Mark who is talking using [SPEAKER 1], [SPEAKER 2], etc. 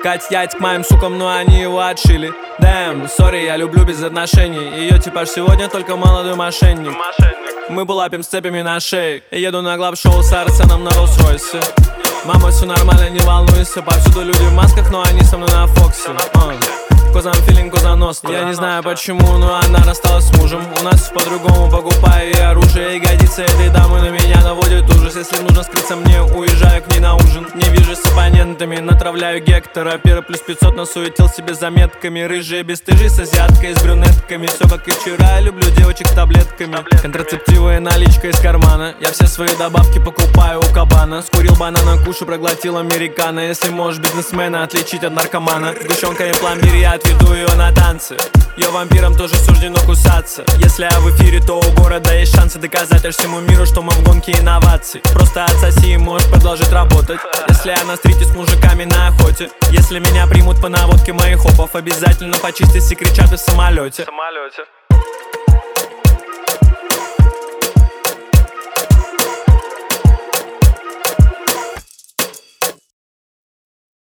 [SPEAKER 1] Кать ять к моим сукам, но они его отшили. Дэм, сори, я люблю без отношений. Ее типаж сегодня только молодой мошенник. Мы булапим с цепями на шее. Еду на глав-шоу с Арсеном на Роллс-Ройсе. Мама, все нормально, не волнуйся. Повсюду люди в масках, но они со мной на Фоксе. Козам филинг, козаносный. Я не знаю почему, но она рассталась с мужем. У нас по-другому, покупаю ей оружие. Ягодицы этой дамы на меня наводят ужас. Если нужно скрыться мне, уезжаю к ней на ужин. Не вижу с оппонентами, натравляю Гектора. Пира плюс 500 насуетил себе заметками. Рыжие бесстыжие с азиаткой, с брюнетками. Все как и вчера, люблю девочек с таблетками. Контрацептивы, наличка из кармана. Я все свои добавки покупаю у кабана. Скурил банана, кушу, проглотил американо. Если можешь бизнесмена отличить от наркомана. Сгущенка и пломбир, я отведу ее на танцы. Ее вампирам тоже суждено кусаться. Если я в эфире, то у города есть шансы доказать аж всему миру, что мы в гонке инноваций. Просто отсоси и можешь продолжить работать. Если я на стрите с мужиками на охоте. Если меня примут по наводке моих хопов, обязательно почистить и кричат и в самолете.